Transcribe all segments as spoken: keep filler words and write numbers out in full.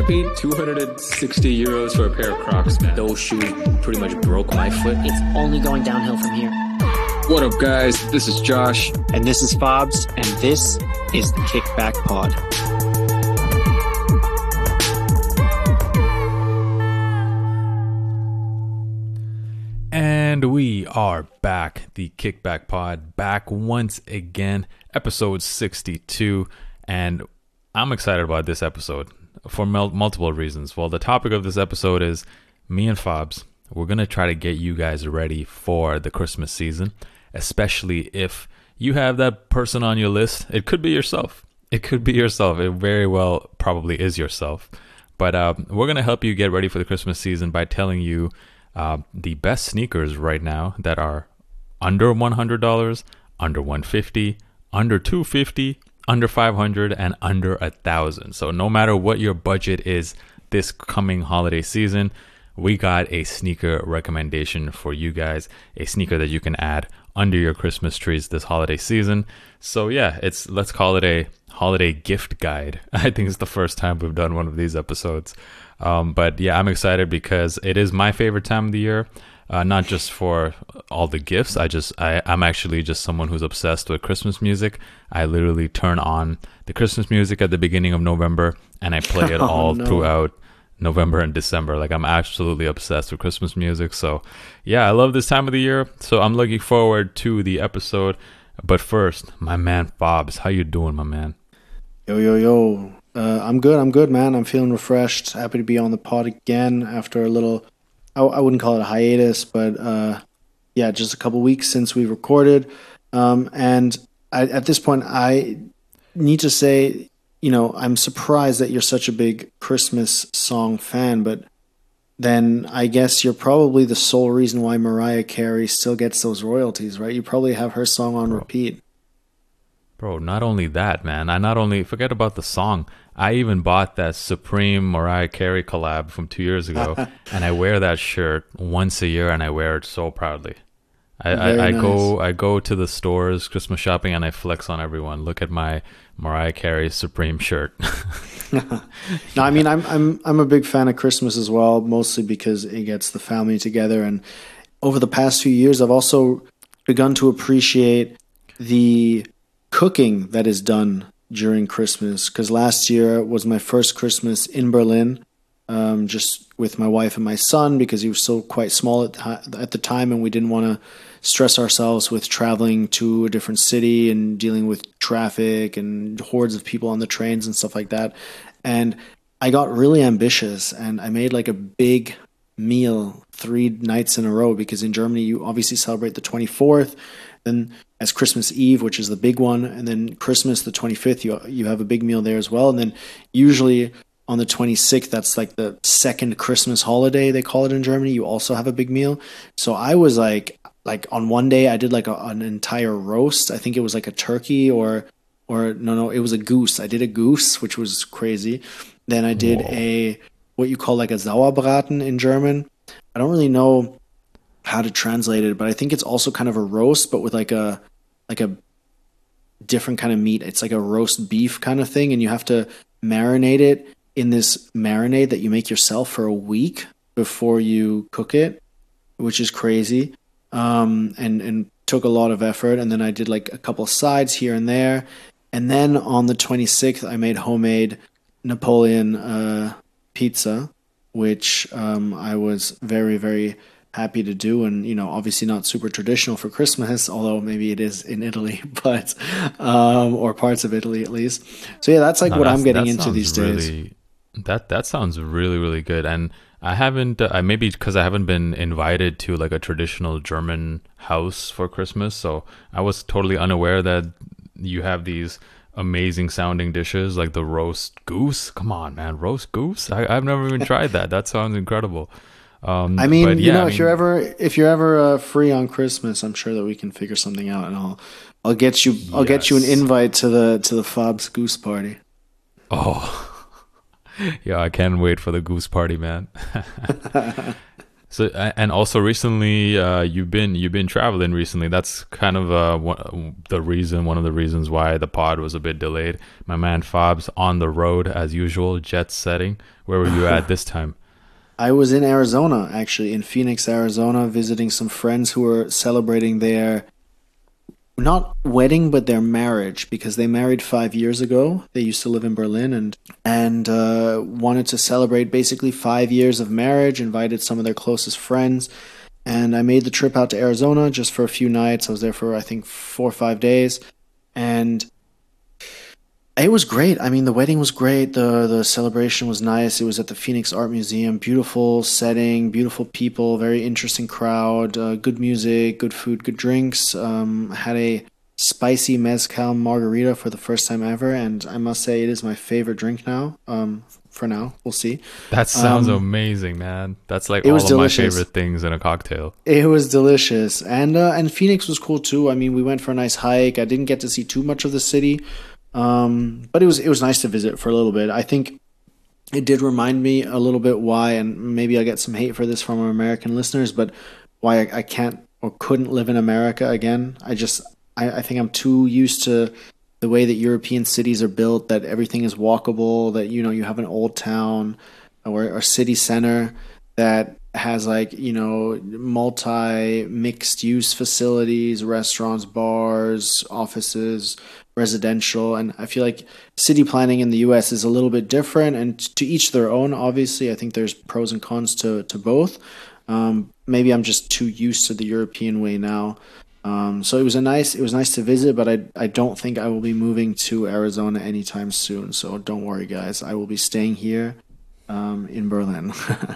paid two hundred sixty euros for a pair of Crocs, man. Those shoes pretty much broke my foot. It's only going downhill from here. What up, guys? This is Josh. And this is Fobs, and this is the Kickback Pod. And we are back, the Kickback Pod, back once again, episode sixty-two, and I'm excited about this episode for mul- multiple reasons. Well, the topic of this episode is me and Fobs. We're going to try to get you guys ready for the Christmas season, especially if you have that person on your list. It could be yourself. It could be yourself. It very well probably is yourself. But uh, we're going to help you get ready for the Christmas season by telling you Uh, the best sneakers right now that are under one hundred dollars, under one hundred fifty dollars, under two hundred fifty dollars, under five hundred dollars, and under one thousand dollars. So no matter what your budget is this coming holiday season, we got a sneaker recommendation for you guys, a sneaker that you can add under your Christmas trees this holiday season. So yeah, it's let's call it a holiday gift guide. I think it's the first time we've done one of these episodes. Um, but yeah, I'm excited because it is my favorite time of the year. Uh, not just for all the gifts. I just, I, I'm actually just someone who's obsessed with Christmas music. I literally turn on the Christmas music at the beginning of November and I play it all oh, no. throughout November and December. Like, I'm absolutely obsessed with Christmas music. So yeah, I love this time of the year. So I'm looking forward to the episode. But first, my man Fobs, how you doing, my man? Yo, yo, yo. Uh, I'm good. I'm good, man. I'm feeling refreshed. Happy to be on the pod again after a little, I, I wouldn't call it a hiatus, but uh, yeah, just a couple weeks since we recorded. Um, and I, at this point, I need to say, you know, I'm surprised that you're such a big Christmas song fan, but then I guess you're probably the sole reason why Mariah Carey still gets those royalties, right? You probably have her song on repeat. Bro, not only that, man. I not only forget about the song. I even bought that Supreme Mariah Carey collab from two years ago, and I wear that shirt once a year, and I wear it so proudly. I, I, I nice. go I go to the stores Christmas shopping, and I flex on everyone. Look at my Mariah Carey Supreme shirt. No, I mean I'm I'm I'm a big fan of Christmas as well, mostly because it gets the family together. And over the past few years, I've also begun to appreciate the cooking that is done during Christmas, because last year was my first Christmas in Berlin, um, just with my wife and my son, because he was still quite small at the, at the time, and we didn't want to stress ourselves with traveling to a different city and dealing with traffic and hordes of people on the trains and stuff like that. And I got really ambitious, and I made like a big meal three nights in a row, because in Germany you obviously celebrate the twenty-fourth, then as Christmas Eve, which is the big one, and then Christmas the twenty-fifth, you you have a big meal there as well. And then usually on the twenty-sixth, that's like the second Christmas holiday, they call it in Germany, you also have a big meal. So I was like, like on one day I did like a, an entire roast. I think it was like a turkey or, or no, no, it was a goose. I did a goose, which was crazy. Then I did Whoa. a, what you call like a Sauerbraten in German. I don't really know how to translate it, but I think it's also kind of a roast, but with like a like a different kind of meat. It's like a roast beef kind of thing, and you have to marinate it in this marinade that you make yourself for a week before you cook it, which is crazy, um, and and took a lot of effort. And then I did like a couple of sides here and there, and then on the twenty-sixth, I made homemade Napoleon uh, pizza, which um, I was very very happy to do, and you know, obviously not super traditional for Christmas, although maybe it is in Italy, but um, or parts of Italy at least. So yeah, that's like no, what that's, I'm getting into these really, days. That that sounds really really good, and I haven't uh, maybe because I haven't been invited to like a traditional German house for Christmas, so I was totally unaware that you have these amazing sounding dishes like the roast goose. Come on, man, roast goose! I, I've never even tried that. That sounds incredible. Um, I mean, but you yeah, know, I if mean, you're ever if you're ever uh, free on Christmas, I'm sure that we can figure something out, and I'll I'll get you I'll yes. get you an invite to the to the Fobs Goose Party. Oh, yeah, I can't wait for the goose party, man. So a- and also recently, uh, you've been you've been traveling recently. That's kind of uh, one, the reason, one of the reasons why the pod was a bit delayed. My man Fab's on the road as usual, jet setting. Where were you at this time? I was in Arizona, actually, in Phoenix, Arizona, visiting some friends who were celebrating their, not wedding, but their marriage, because they married five years ago. They used to live in Berlin and and uh, wanted to celebrate basically five years of marriage, invited some of their closest friends. And I made the trip out to Arizona just for a few nights. I was there for, I think, four or five days. And it was great. I mean, the wedding was great. The the celebration was nice. It was at the Phoenix Art Museum. Beautiful setting, beautiful people, very interesting crowd, uh, good music, good food, good drinks. Um, had a spicy mezcal margarita for the first time ever, and I must say it is my favorite drink now. Um, for now, we'll see. That sounds Um, amazing, man. That's like it all was of delicious. my favorite things in a cocktail. It was delicious, and uh, and Phoenix was cool too. I mean, we went for a nice hike. I didn't get to see too much of the city. Um, but it was it was nice to visit for a little bit. I think it did remind me a little bit why, and maybe I get some hate for this from our American listeners, but why I, I can't or couldn't live in America again. I just I, I think I'm too used to the way that European cities are built, that everything is walkable, that you know you have an old town or or city center that has like you know multi mixed use facilities, restaurants, bars, offices, residential. And I feel like city planning in the U S is a little bit different, and to each their own. Obviously, I think there's pros and cons to to both. Um, maybe I'm just too used to the European way now. Um, so it was a nice it was nice to visit, but I I don't think I will be moving to Arizona anytime soon. So don't worry, guys. I will be staying here um, in Berlin.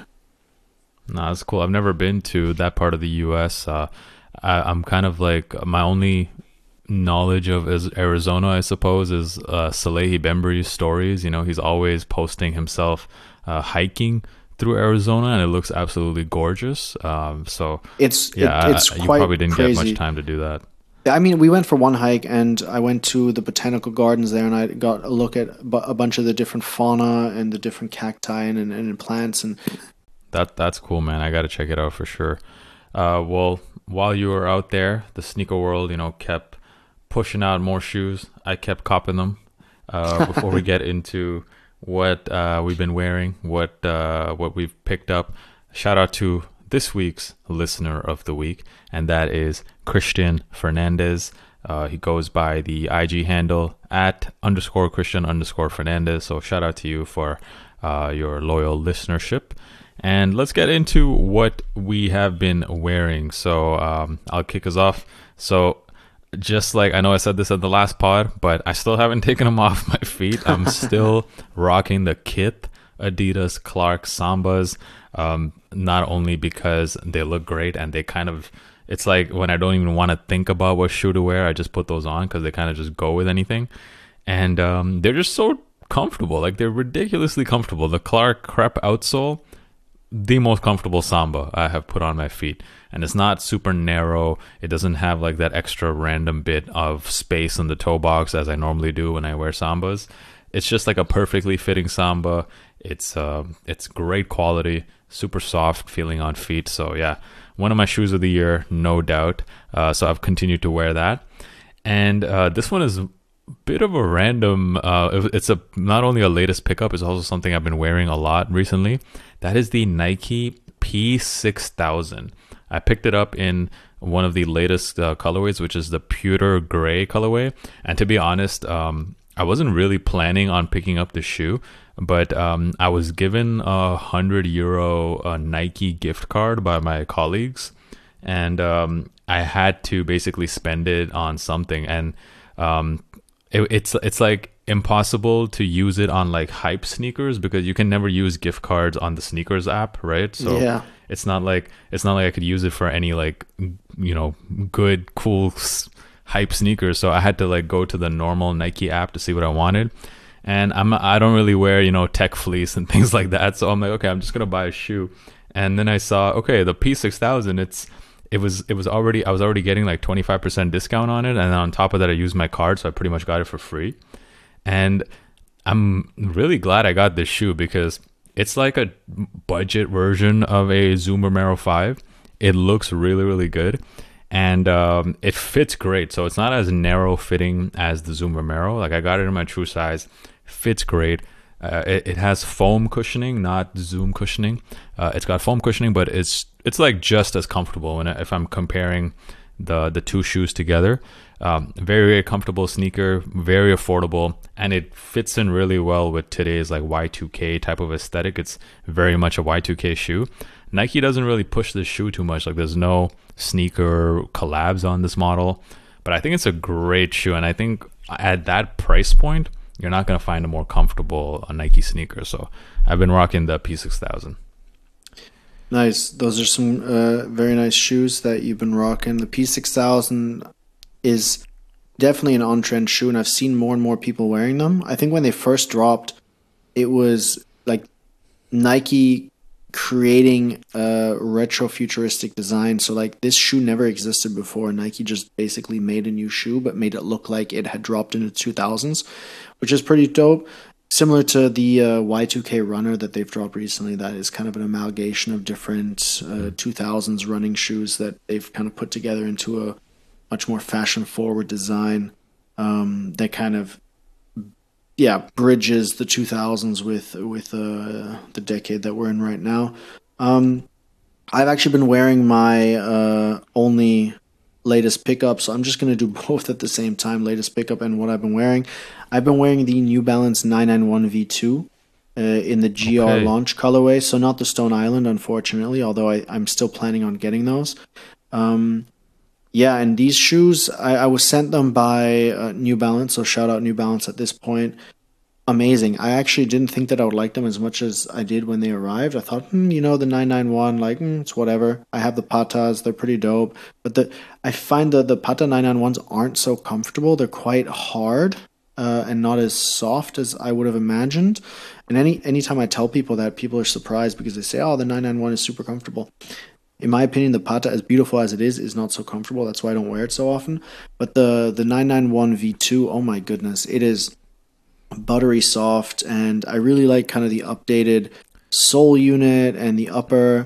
No, that's cool. I've never been to that part of the U S. Uh, I, I'm kind of like my only knowledge of is Arizona, I suppose, is uh, Salehi Bembury's stories. You know, he's always posting himself uh, hiking through Arizona, and it looks absolutely gorgeous. Um, so It's yeah, it, it's I, you quite probably didn't crazy. get much time to do that. I mean, we went for one hike, and I went to the botanical gardens there, and I got a look at bu- a bunch of the different fauna and the different cacti and, and, and plants. And That that's cool, man. I got to check it out for sure. Uh, well, while you were out there, the sneaker world, you know, kept pushing out more shoes. I kept copping them. Uh, before we get into what uh, we've been wearing, what uh, what we've picked up, shout out to this week's listener of the week, and that is Christian Fernandez. Uh, he goes by the I G handle at underscore Christian underscore Fernandez. So shout out to you for uh, your loyal listenership. And let's get into what we have been wearing. So um, I'll kick us off. So just like I know I said this at the last pod, but I still haven't taken them off my feet. I'm still rocking the Kith Adidas Clark Sambas. Um, not only because they look great and they kind of, it's like when I don't even want to think about what shoe to wear, I just put those on because they kind of just go with anything. And um, they're just so comfortable. Like they're ridiculously comfortable. The Clark Crep outsole, the most comfortable Samba I have put on my feet. And it's not super narrow. It doesn't have like that extra random bit of space in the toe box as I normally do when I wear Sambas. It's just like a perfectly fitting Samba. It's uh, it's great quality, super soft feeling on feet. So yeah, one of my shoes of the year, no doubt. Uh, so I've continued to wear that. And uh, this one is a bit of a random, uh, it's a not only a latest pickup, it's also something I've been wearing a lot recently. That is the Nike P six thousand. I picked it up in one of the latest uh, colorways, which is the pewter gray colorway. And to be honest, um, I wasn't really planning on picking up the shoe, but um, I was given a hundred euro uh, Nike gift card by my colleagues, and um, I had to basically spend it on something. And um, it, it's it's like impossible to use it on like hype sneakers because you can never use gift cards on the sneakers app, right? So yeah. it's not like it's not like I could use it for any like you know good cool hype sneakers. So I had to like go to the normal Nike app to see what I wanted. And I'm I don't really wear you know tech fleece and things like that. So I'm like, okay, I'm just gonna buy a shoe. And then I saw, okay, the P six thousand, it's it was it was already I was already getting like twenty-five percent discount on it, and then on top of that I used my card, so I pretty much got it for free. And I'm really glad I got this shoe because it's like a budget version of a Zoom Vomero five. It looks really, really good. And um, it fits great. So it's not as narrow fitting as the Zoom Vomero. Like I got it in my true size. Fits great. Uh, it, it has foam cushioning, not Zoom cushioning. Uh, it's got foam cushioning, but it's it's like just as comfortable when if I'm comparing the the two shoes together. Um, very, very comfortable sneaker, very affordable, and it fits in really well with today's like Y two K type of aesthetic. It's very much a Y two K shoe. Nike doesn't really push this shoe too much. Like there's no sneaker collabs on this model, but I think it's a great shoe. And I think at that price point, you're not going to find a more comfortable uh, Nike sneaker. So I've been rocking the P six thousand. Nice. Those are some uh, very nice shoes that you've been rocking. The P six thousand is definitely an on-trend shoe, and I've seen more and more people wearing them. I think when they first dropped, it was like Nike creating a retro futuristic design. So like this shoe never existed before. Nike just basically made a new shoe, but made it look like it had dropped into the two thousands, which is pretty dope. Similar to the uh, Y two K runner that they've dropped recently, that is kind of an amalgamation of different uh, two thousands running shoes that they've kind of put together into a much more fashion forward design um, that kind of yeah bridges the two thousands with with uh, the decade that we're in right now. Um, I've actually been wearing my uh, only latest pickup, so I'm just going to do both at the same time, latest pickup and what I've been wearing. I've been wearing the New Balance nine ninety-one V two uh, in the G R Okay. launch colorway, so not the Stone Island, unfortunately, although I, I'm still planning on getting those. Um, yeah, and these shoes, I, I was sent them by uh, New Balance, so shout out New Balance at this point. Amazing. I actually didn't think that I would like them as much as I did when they arrived. I thought, hmm, you know, the nine ninety-one, like, hmm, it's whatever. I have the Patas, they're pretty dope. But the I find that the Pata nine ninety-ones aren't so comfortable. They're quite hard uh, and not as soft as I would have imagined. And any anytime I tell people that, people are surprised because they say, oh, the nine ninety-one is super comfortable. In my opinion, the Pata, as beautiful as it is, is not so comfortable. That's why I don't wear it so often. But the, the nine ninety-one V two, oh my goodness, it is buttery soft, and I really like kind of the updated sole unit and the upper.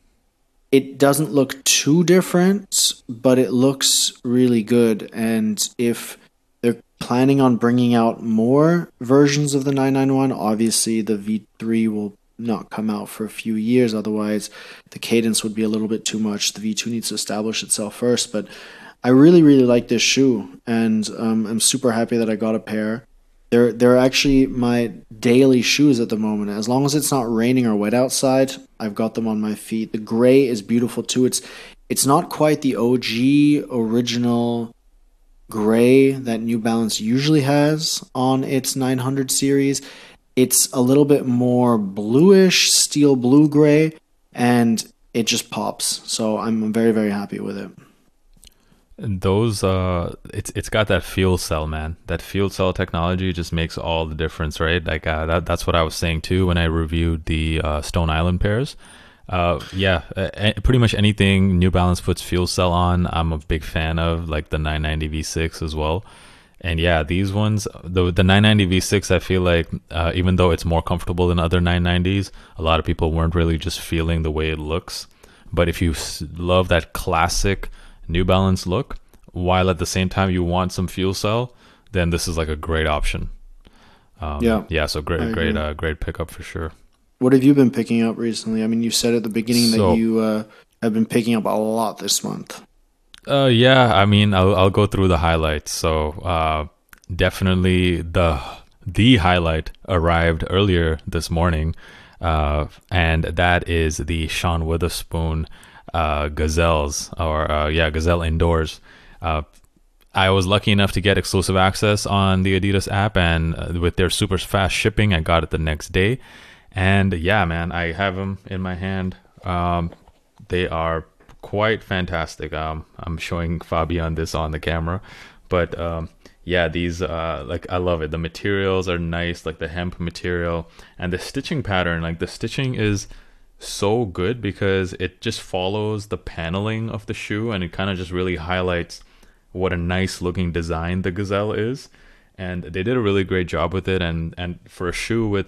It doesn't look too different, but it looks really good. And if they're planning on bringing out more versions of the nine ninety-one, obviously the V three will not come out for a few years, otherwise the cadence would be a little bit too much. The V two needs to establish itself first, but I really really like this shoe, and um, I'm super happy that I got a pair. They're, they're actually my daily shoes at the moment. As long as it's not raining or wet outside, I've got them on my feet. The gray is beautiful too. It's it's not quite the O G original gray that New Balance usually has on its nine hundred series. It's a little bit more bluish, steel blue gray, and it just pops. So I'm very, very happy with it. Those uh it's it's got that fuel cell, man. That fuel cell technology just makes all the difference, right? Like uh, that that's what I was saying too when I reviewed the uh, Stone Island pairs. Uh yeah, uh, pretty much anything New Balance puts fuel cell on, I'm a big fan of, like the nine ninety V six as well. And yeah, these ones, the the nine ninety V six, I feel like uh, even though it's more comfortable than other nine nineties, a lot of people weren't really just feeling the way it looks. But if you s- love that classic New Balance look, while at the same time you want some fuel cell, then this is like a great option. Um, Yeah, yeah. So I great, agree. great, uh, great pickup for sure. What have you been picking up recently? I mean, you said at the beginning So- that you uh, have been picking up a lot this month. Uh, yeah. I mean, I'll I'll go through the highlights. So uh, definitely the the highlight arrived earlier this morning, uh, and that is the Sean Witherspoon uh, Gazelles, or uh, yeah, Gazelle Indoors. Uh, I was lucky enough to get exclusive access on the Adidas app, and uh, with their super fast shipping, I got it the next day. And yeah, man, I have them in my hand. Um, they are quite fantastic. Um, I'm showing Fabian this on the camera, but um, yeah, these uh, like I love it. The materials are nice, like the hemp material, and the stitching pattern. Like the stitching is so good because it just follows the paneling of the shoe, and it kind of just really highlights what a nice looking design the Gazelle is. And they did a really great job with it, and and for a shoe with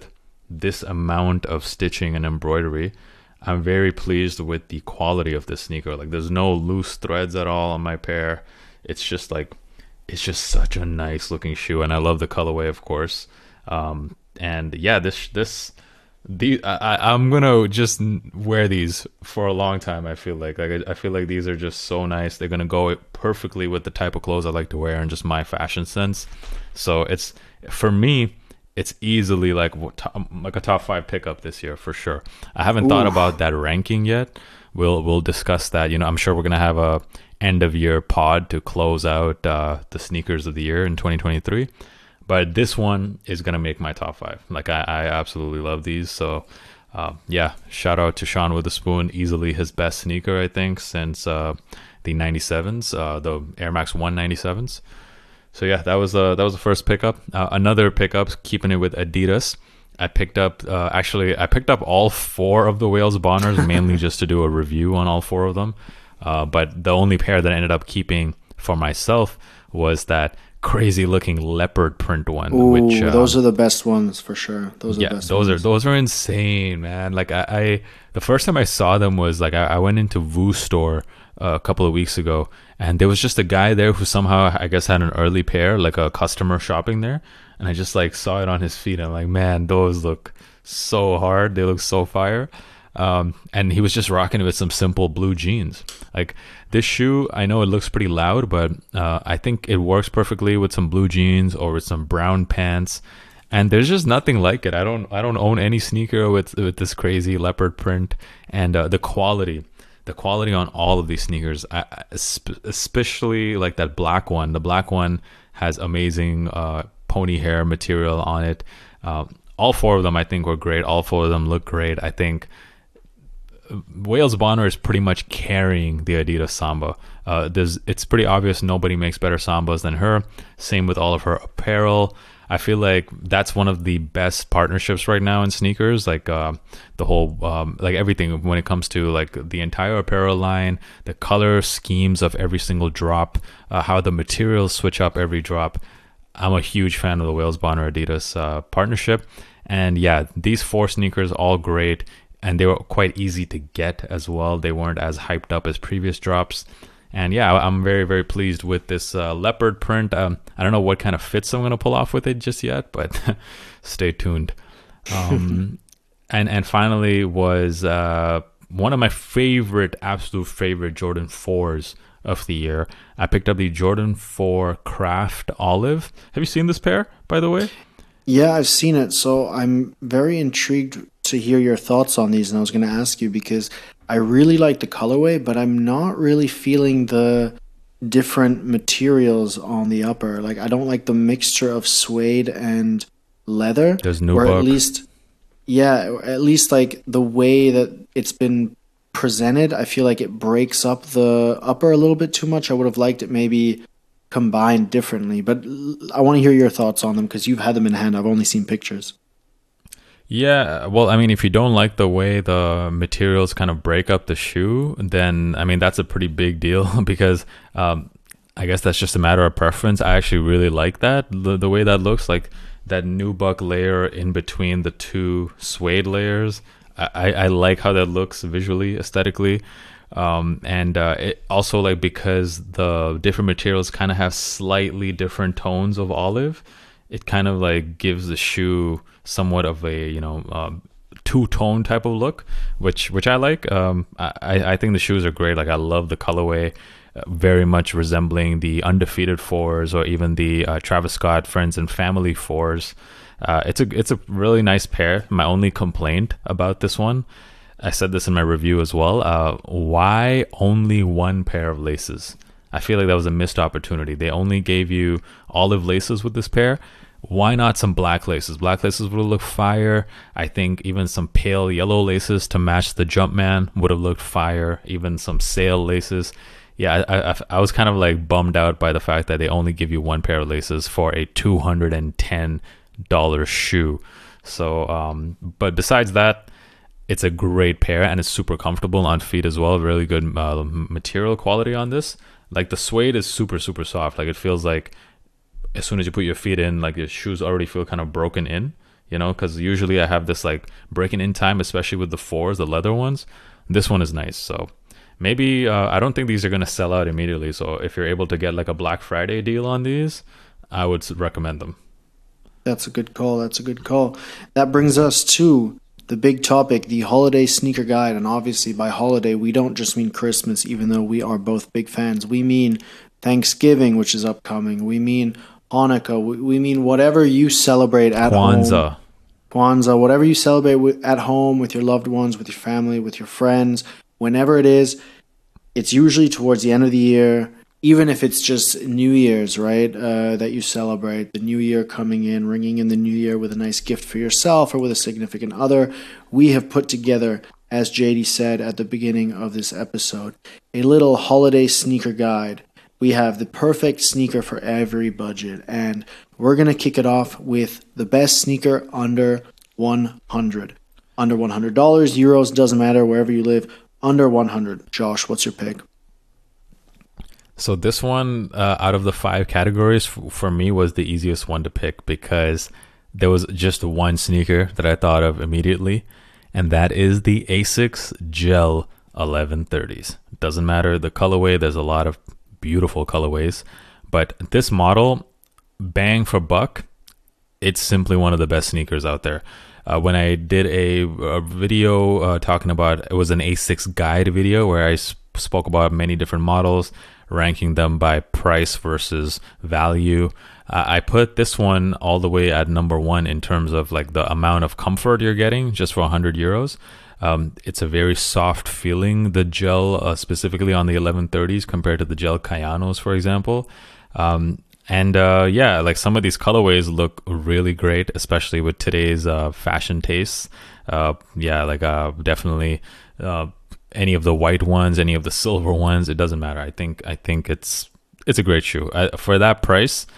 this amount of stitching and embroidery, I'm very pleased with the quality of this sneaker. Like there's no loose threads at all on my pair. It's just like, it's just such a nice looking shoe, and I love the colorway, of course. Um, and yeah, this this the I, I'm gonna just wear these for a long time. I feel like like I, I feel like these are just so nice. They're gonna go perfectly with the type of clothes I like to wear and just my fashion sense. So it's, for me, it's easily like like a top five pickup this year for sure. I haven't Ooh. thought about that ranking yet. We'll we'll discuss that. You know, I'm sure we're gonna have a end of year pod to close out uh, the sneakers of the year in twenty twenty-three. But this one is gonna make my top five. Like I, I absolutely love these. So uh, yeah, shout out to Sean Witherspoon. Easily his best sneaker, I think, since uh, the ninety-sevens, uh, the Air Max one ninety-sevens. So yeah, that was uh, that was the first pickup. Uh, another pickup, keeping it with Adidas. I picked up uh, actually I picked up all four of the Wales Bonners, mainly just to do a review on all four of them. Uh, but the only pair that I ended up keeping for myself was that crazy looking leopard print one. Ooh, which uh, those are the best ones for sure. Those are yeah, the best those ones. are those are insane, man. Like I, I the first time I saw them was like I, I went into Voo store uh, a couple of weeks ago, and there was just a guy there who somehow I guess had an early pair, like a customer shopping there, and I just like saw it on his feet. I'm like, man, those look so hard. They look so fire. Um, and he was just rocking it with some simple blue jeans. Like this shoe, I know it looks pretty loud, but uh, I think it works perfectly with some blue jeans or with some brown pants. And there's just nothing like it. I don't, I don't own any sneaker with with this crazy leopard print, and uh, the quality, the quality on all of these sneakers, I, I- especially like that black one. The black one has amazing uh, pony hair material on it. Um, all four of them, I think, were great. All four of them look great. I think Wales Bonner is pretty much carrying the Adidas Samba. Uh, there's, it's pretty obvious nobody makes better Sambas than her. Same with all of her apparel. I feel like that's one of the best partnerships right now in sneakers. Like uh, the whole, um, like everything when it comes to like the entire apparel line, the color schemes of every single drop, uh, how the materials switch up every drop. I'm a huge fan of the Wales Bonner Adidas uh, partnership. And yeah, these four sneakers, all great. And they were quite easy to get as well. They weren't as hyped up as previous drops. And yeah, I'm very, very pleased with this uh, leopard print. Um, I don't know what kind of fits I'm going to pull off with it just yet, but stay tuned. Um, and, and finally was uh, one of my favorite, absolute favorite Jordan fours of the year. I picked up the Jordan four Craft Olive. Have you seen this pair, by the way? Yeah, I've seen it. So I'm very intrigued to hear your thoughts on these. And I was going to ask you because I really like the colorway, but I'm not really feeling the different materials on the upper. Like I don't like the mixture of suede and leather. There's no or buck. at least, yeah, or at least like the way that it's been presented. I feel like it breaks up the upper a little bit too much. I would have liked it maybe combined differently, but I want to hear your thoughts on them because you've had them in hand. I've only seen pictures. Yeah, well, I mean, if you don't like the way the materials kind of break up the shoe, then, I mean, that's a pretty big deal because um, I guess that's just a matter of preference. I actually really like that, the, the way that looks, like that nubuck layer in between the two suede layers. I, I, I like how that looks visually, aesthetically. Um, and uh, it also, like, because the different materials kind of have slightly different tones of olive, it kind of like gives the shoe somewhat of a, you know, um, two-tone type of look, which which I like. Um, I, I think the shoes are great. Like I love the colorway, uh, very much resembling the Undefeated fours or even the uh, Travis Scott Friends and Family fours. Uh, it's a it's a really nice pair. My only complaint about this one, I said this in my review as well. Uh, why only one pair of laces? I feel like that was a missed opportunity. They only gave you olive laces with this pair. Why not some black laces? Black laces would have looked fire. I think even some pale yellow laces to match the Jumpman would have looked fire. Even some sail laces. Yeah, I, I, I was kind of like bummed out by the fact that they only give you one pair of laces for a two hundred ten dollars shoe. So, um, but besides that, it's a great pair and it's super comfortable on feet as well. Really good uh, material quality on this. Like the suede is super, super soft. Like it feels like as soon as you put your feet in, like your shoes already feel kind of broken in. you know, because usually I have this like breaking in time, especially with the fours, the leather ones. This one is nice. So maybe, uh, I don't think these are going to sell out immediately. So if you're able to get like a Black Friday deal on these, I would recommend them. That's a good call. That's a good call. That brings us to the big topic, the holiday sneaker guide. And obviously by holiday, we don't just mean Christmas, even though we are both big fans. We mean Thanksgiving, which is upcoming. We mean Hanukkah. We, we mean whatever you celebrate at Kwanzaa. home. Kwanzaa. Whatever you celebrate with, at home with your loved ones, with your family, with your friends, whenever it is. It's usually towards the end of the year, even if it's just New Year's, right, uh, that you celebrate, the new year coming in, ringing in the new year with a nice gift for yourself or with a significant other. We have put together, as J D said at the beginning of this episode, a little holiday sneaker guide. We have the perfect sneaker for every budget, and we're going to kick it off with the best sneaker under one hundred dollars. Under one hundred dollars, euros, doesn't matter, wherever you live, under one hundred dollars. Josh, what's your pick? So this one, uh, out of the five categories, f- for me was the easiest one to pick because there was just one sneaker that I thought of immediately, and that is the Asics Gel eleven thirties. Doesn't matter the colorway, there's a lot of beautiful colorways, but this model, bang for buck, it's simply one of the best sneakers out there. Uh, when I did a, a video uh, talking about, it was an Asics guide video where I sp- spoke about many different models, ranking them by price versus value. Uh, I put this one all the way at number one in terms of like the amount of comfort you're getting just for one hundred euros. Um, it's a very soft feeling, the gel, uh, specifically on the eleven thirties compared to the gel Kayanos, for example. Um, and uh, yeah, like some of these colorways look really great, especially with today's uh, fashion tastes. Uh, yeah, like uh, definitely uh, any of the white ones, any of the silver ones, it doesn't matter. I think I think it's it's a great shoe. Uh, for that price,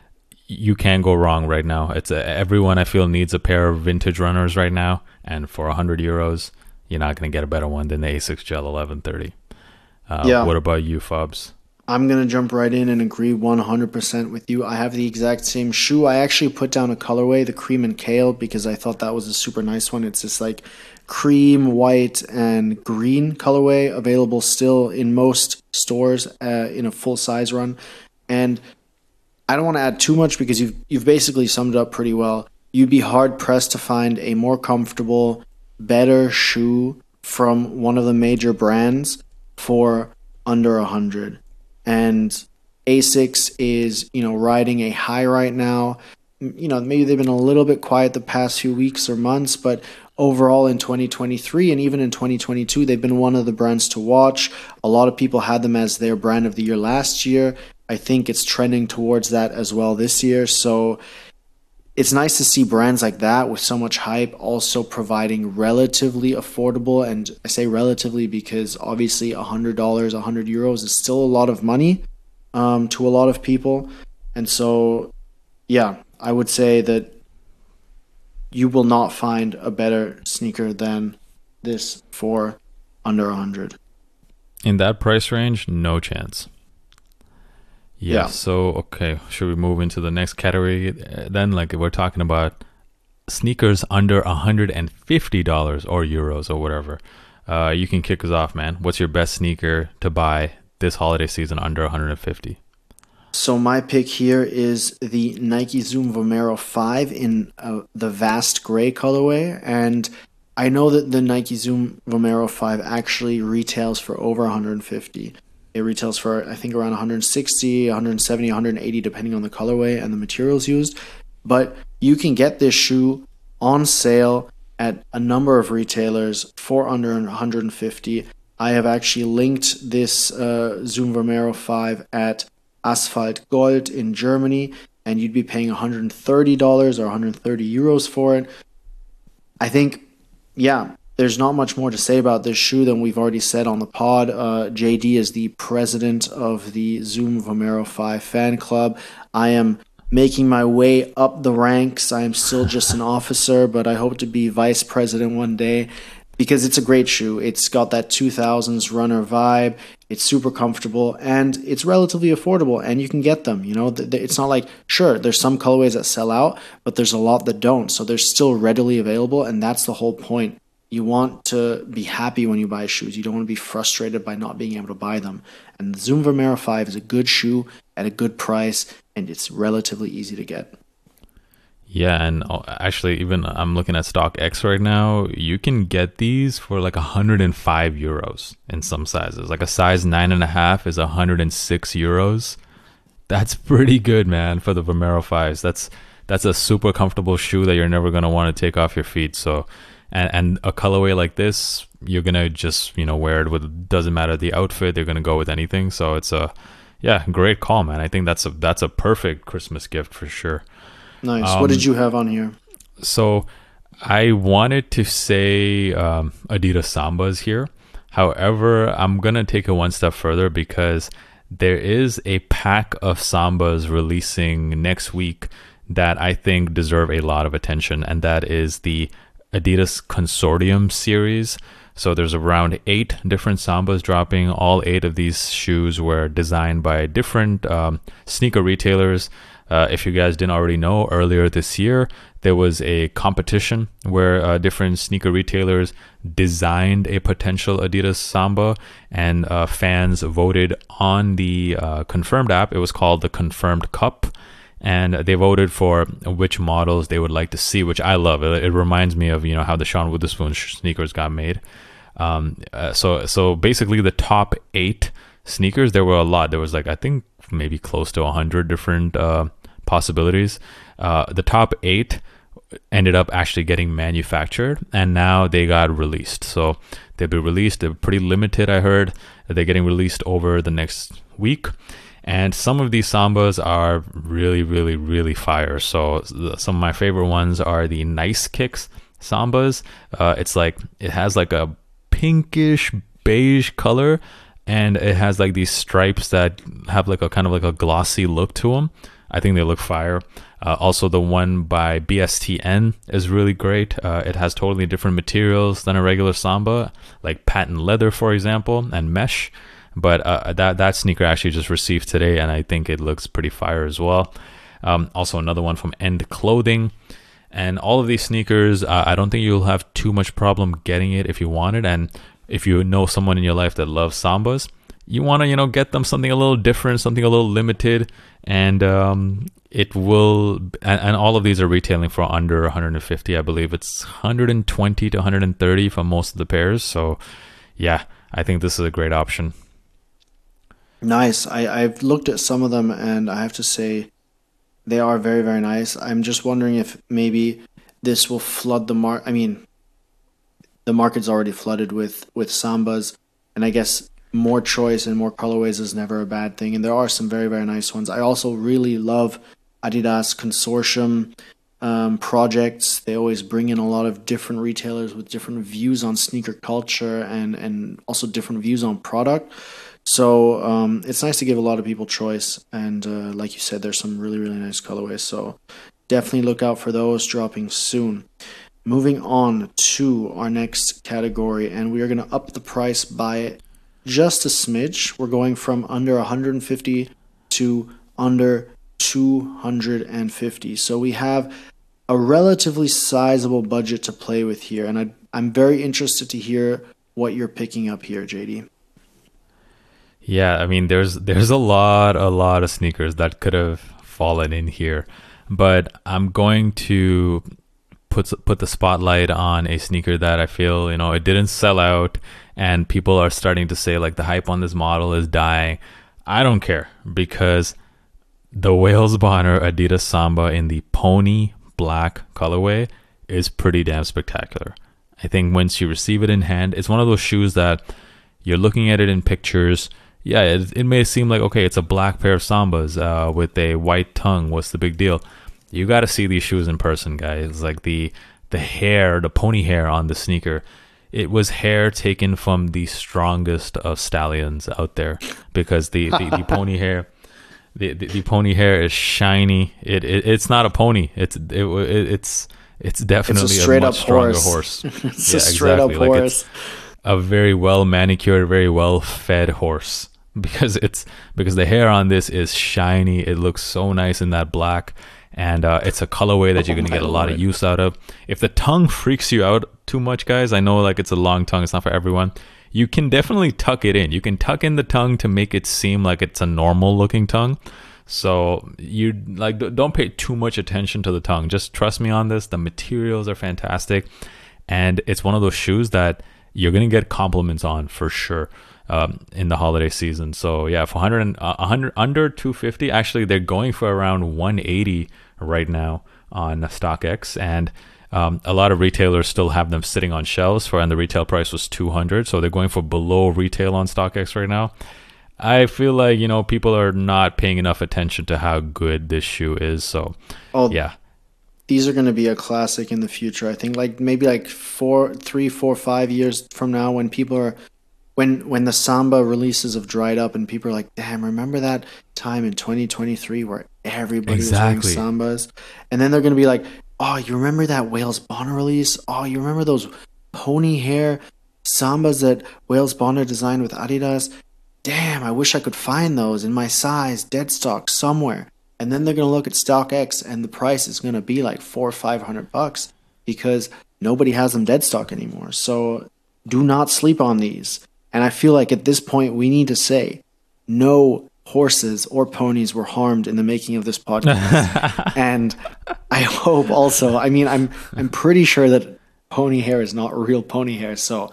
you can't go wrong right now. It's a, everyone I feel needs a pair of vintage runners right now, and for one hundred euros, you're not going to get a better one than the Asics Gel eleven thirty. Uh, Yeah. What about you, Fubs? I'm going to jump right in and agree one hundred percent with you. I have the exact same shoe. I actually put down a colorway, the cream and kale, because I thought that was a super nice one. It's this like cream, white, and green colorway, available still in most stores uh, in a full size run. And I don't want to add too much because you've you've basically summed it up pretty well. You'd be hard pressed to find a more comfortable, better shoe from one of the major brands for under a hundred. And Asics is, you know, riding a high right now. You know, maybe they've been a little bit quiet the past few weeks or months, but overall in twenty twenty-three and even in twenty twenty-two, they've been one of the brands to watch. A lot of people had them as their brand of the year last year. I think it's trending towards that as well this year. So it's nice to see brands like that with so much hype also providing relatively affordable, and I say relatively because obviously one hundred dollars, one hundred euros is still a lot of money um, to a lot of people. And so, yeah, I would say that you will not find a better sneaker than this for under one hundred. In that price range, no chance. Yeah, Yeah. so, okay, should we move into the next category uh, then? Like, we're talking about sneakers under one hundred fifty dollars or euros or whatever. Uh, you can kick us off, man. What's your best sneaker to buy this holiday season under one hundred fifty? So my pick here is the Nike Zoom Vomero five in uh, the Vast Gray colorway. And I know that the Nike Zoom Vomero five actually retails for over one hundred fifty dollars. It retails for, I think, around one hundred sixty, one hundred seventy, one hundred eighty, depending on the colorway and the materials used. But you can get this shoe on sale at a number of retailers for under one hundred fifty. I have actually linked this uh, Zoom Vomero five at Asphalt Gold in Germany, and you'd be paying one hundred thirty dollars or one hundred thirty euros for it. I think, yeah, there's not much more to say about this shoe than we've already said on the pod. Uh, J D is the president of the Zoom Vomero five fan club. I am making my way up the ranks. I am still just an officer, but I hope to be vice president one day. because it's a great shoe. It's got that two thousands runner vibe. It's super comfortable and it's relatively affordable, and you can get them. You know, it's not like, sure, there's some colorways that sell out, but there's a lot that don't. So they're still readily available, and that's the whole point. You want to be happy when you buy shoes. You don't want to be frustrated by not being able to buy them. And the Zoom Vomero five is a good shoe at a good price, and it's relatively easy to get. Yeah, and actually, even I'm looking at StockX right now. You can get these for like one hundred five euros in some sizes. Like a size nine and a half is one hundred six euros. That's pretty good, man, for the Vomero fives. That's that's a super comfortable shoe that you're never gonna want to take off your feet. So, and and a colorway like this, you're gonna just you know wear it with. Doesn't matter the outfit. They're gonna go with anything. So it's a yeah, great call, man. I think that's a that's a perfect Christmas gift for sure. Nice. Um, what did you have on here? So I wanted to say um, Adidas Sambas here. However, I'm going to take it one step further because there is a pack of Sambas releasing next week that I think deserve a lot of attention, and that is the Adidas Consortium series. So there's around eight different Sambas dropping. All eight of these shoes were designed by different um, sneaker retailers. Uh, if you guys didn't already know, earlier this year, there was a competition where uh, different sneaker retailers designed a potential Adidas Samba, and uh, fans voted on the uh, Confirmed app. It was called the Confirmed Cup, and they voted for which models they would like to see, which I love. It, it reminds me of you know how the Sean Wotherspoon sneakers got made. Um, uh, so so basically, the top eight sneakers, there were a lot. There was like I think maybe close to a hundred different uh, possibilities. Uh, the top eight ended up actually getting manufactured, and now they got released. So they'll be released. They're pretty limited. I heard they're getting released over the next week. And some of these Sambas are really, really, really fire. So some of my favorite ones are the Nice Kicks Sambas. Uh, it's like it has like a pinkish beige color, and it has like these stripes that have like a kind of like a glossy look to them. I think they look fire. Uh, also, the one by B S T N is really great. Uh, it has totally different materials than a regular Samba, like patent leather, for example, and mesh. But uh, that that sneaker actually just received today, and I think it looks pretty fire as well. Um, also, another one from End Clothing. And all of these sneakers, uh, I don't think you'll have too much problem getting it if you want it. And if you know someone in your life that loves Sambas, you want to, you know, get them something a little different, something a little limited, and um, it will. And, and all of these are retailing for under one hundred fifty. I believe it's one hundred twenty to one hundred thirty for most of the pairs. So, yeah, I think this is a great option. Nice. I, I've looked at some of them, and I have to say they are very, very nice. I'm just wondering if maybe this will flood the market. I mean, the market's already flooded with, with Sambas, and I guess more choice and more colorways is never a bad thing. And there are some very, very nice ones. I also really love Adidas Consortium um, projects. They always bring in a lot of different retailers with different views on sneaker culture and, and also different views on product. So um, it's nice to give a lot of people choice. And uh, like you said, there's some really, really nice colorways. So definitely look out for those dropping soon. Moving on to our next category, and we are going to up the price by just a smidge. We're going from under one hundred fifty to under two hundred fifty. So we have a relatively sizable budget to play with here. And I, I'm very interested to hear what you're picking up here, J D. Yeah, I mean, there's there's a lot, a lot of sneakers that could have fallen in here, but I'm going to put put the spotlight on a sneaker that I feel, you know, it didn't sell out, and people are starting to say like the hype on this model is dying. I don't care, because the Wales Bonner Adidas Samba in the pony black colorway is pretty damn spectacular. I think once you receive it in hand, it's one of those shoes that you're looking at it in pictures. Yeah, it, it may seem like, okay, it's a black pair of Sambas uh, with a white tongue. What's the big deal? You got to see these shoes in person, guys. Like the the hair, the pony hair on the sneaker. It was hair taken from the strongest of stallions out there, because the, the, the pony hair, the, the, the pony hair is shiny. It, it it's not a pony. It's it, it it's it's definitely It's a a, straight much up stronger horse. horse. It's a straight up Like, horse. it's a very well manicured, very well fed horse, because it's because the hair on this is shiny. It looks so nice in that black, and uh, it's a colorway that you're Oh gonna my get a lot of Lord. use out of. If the tongue freaks you out too much, guys, I know like it's a long tongue. It's not for everyone. You can definitely tuck it in. You can tuck in the tongue to make it seem like it's a normal looking tongue. So you like d- don't pay too much attention to the tongue. Just trust me on this. The materials are fantastic, and it's one of those shoes that you're gonna get compliments on for sure um, in the holiday season. So yeah, for one hundred, and, uh, one hundred under two fifty. Actually, they're going for around one eighty right now on StockX, and um, a lot of retailers still have them sitting on shelves for, and the retail price was two hundred. So they're going for below retail on StockX right now. I feel like, you know, people are not paying enough attention to how good this shoe is. So, Oh, yeah. these are going to be a classic in the future. I think like maybe like four, three, four, five years from now, when people are, when when the Samba releases have dried up, and people are like, damn, remember that time in twenty twenty-three where everybody Exactly. was wearing Sambas? And then they're going to be like, oh, you remember that Wales Bonner release? Oh, you remember those pony hair Sambas that Wales Bonner designed with Adidas? Damn, I wish I could find those in my size, dead stock somewhere. And then they're gonna look at StockX, and the price is gonna be like four or five hundred bucks because nobody has them dead stock anymore. So do not sleep on these. And I feel like at this point we need to say no horses or ponies were harmed in the making of this podcast. And I hope also, I mean, I'm I'm pretty sure that pony hair is not real pony hair, so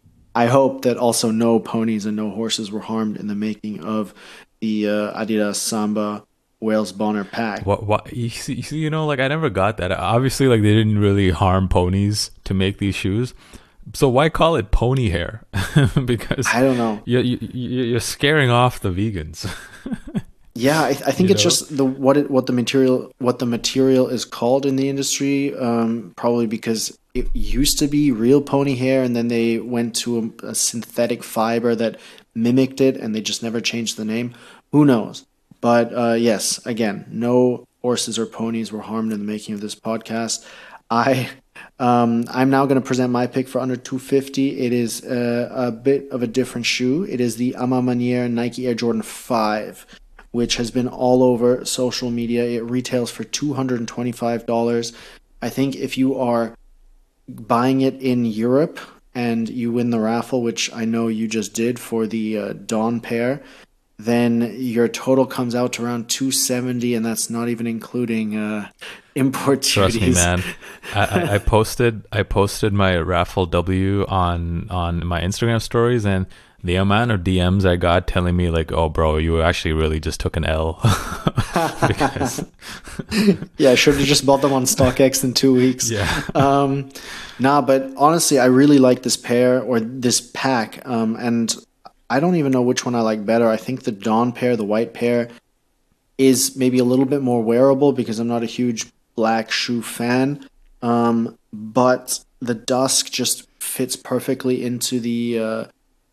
I hope that also no ponies and no horses were harmed in the making of the uh, Adidas Samba Wales Bonner pack. What, what, you see, you see, you know, like I never got that. Obviously, like they didn't really harm ponies to make these shoes. So why call it pony hair? Because I don't know. You, you, you- you're scaring off the vegans. Yeah, I, I think You it's know? just the what it what the material what the material is called in the industry. Um, probably because it used to be real pony hair, and then they went to a, a synthetic fiber that mimicked it, and they just never changed the name. Who knows? But uh, yes, again, no horses or ponies were harmed in the making of this podcast. I um, I'm now going to present my pick for under two fifty. It is uh, a bit of a different shoe. It is the A Ma Maniére Nike Air Jordan five, which has been all over social media. It retails for two hundred twenty-five dollars. I think if you are buying it in Europe and you win the raffle, which I know you just did for the uh, Dawn pair, then your total comes out to around two hundred seventy dollars, and that's not even including uh, import Trust duties. me, man. I, I, I posted I posted my raffle W on on my Instagram stories, and the amount of D Ms I got telling me like, "Oh, bro, you actually really just took an L." Because Yeah, I should have just bought them on StockX in two weeks. yeah, Um, nah, but honestly, I really like this pair or this pack. Um, and I don't even know which one I like better. I think the Dawn pair, the white pair, is maybe a little bit more wearable because I'm not a huge black shoe fan. Um, but the dusk just fits perfectly into the uh,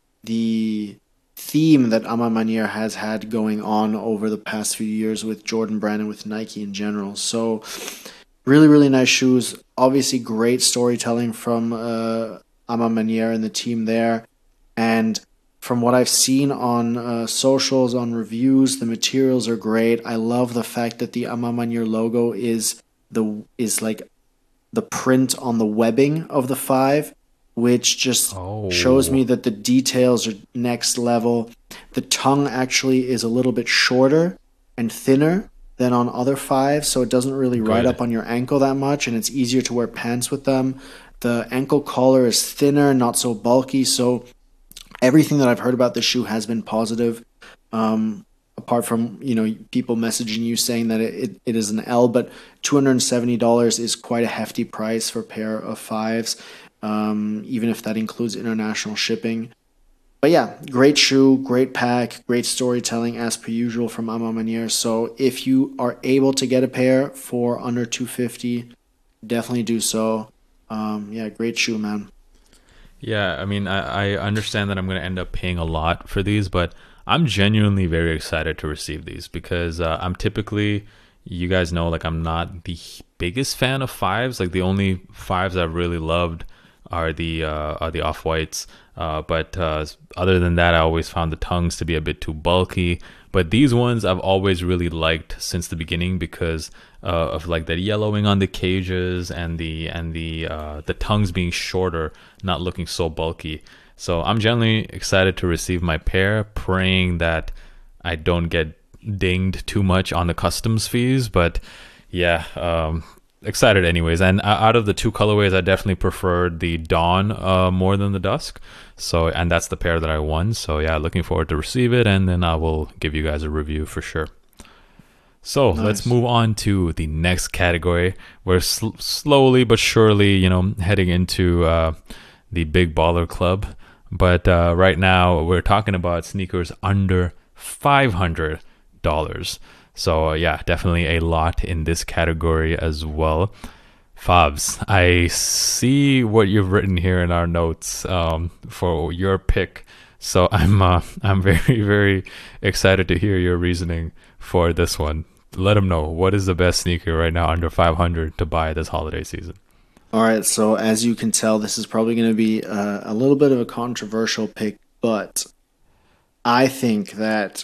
the theme that A Ma Maniére has had going on over the past few years with Jordan Brand and with Nike in general. So really, really nice shoes. Obviously, great storytelling from uh, A Ma Maniére and the team there. And from what I've seen on uh, socials, on reviews, the materials are great. I love the fact that the A Ma Maniére logo is the is like the print on the webbing of the five, which just Oh. shows me that the details are next level. The tongue actually is a little bit shorter and thinner than on other fives, so it doesn't really ride Good. up on your ankle that much, and it's easier to wear pants with them. The ankle collar is thinner, not so bulky, so everything that I've heard about this shoe has been positive. Um, apart from, you know, people messaging you saying that it, it, it is an L, but two hundred seventy dollars is quite a hefty price for a pair of fives, um, even if that includes international shipping. But yeah, great shoe, great pack, great storytelling as per usual from A Ma Maniére. So if you are able to get a pair for under two hundred fifty dollars, definitely do so. Um, yeah, great shoe, man. yeah. I mean, I, I understand that I'm going to end up paying a lot for these, but I'm genuinely very excited to receive these because uh, I'm typically, you guys know, like, I'm not the biggest fan of fives. Like, the only fives I've really loved are the uh, are the off-whites. Uh, but uh, other than that, I always found the tongues to be a bit too bulky. But these ones I've always really liked since the beginning because uh, of like the yellowing on the cages and the and the uh, the tongues being shorter, not looking so bulky. So I'm generally excited to receive my pair, praying that I don't get dinged too much on the customs fees. But yeah, um, excited anyways. And out of the two colorways, I definitely preferred the Dawn uh, more than the Dusk. So, and that's the pair that I won. So yeah, looking forward to receive it, and then I will give you guys a review for sure. So nice. Let's move on to the next category. We're sl- slowly but surely, you know, heading into uh, the big baller club. But uh, right now we're talking about sneakers under five hundred dollars. So uh, yeah, definitely a lot in this category as well. Favs, I see what you've written here in our notes um, for your pick. So I'm uh, I'm very, very excited to hear your reasoning for this one. Let them know, what is the best sneaker right now under five hundred to buy this holiday season? All right, so as you can tell, this is probably going to be uh, a little bit of a controversial pick, but I think that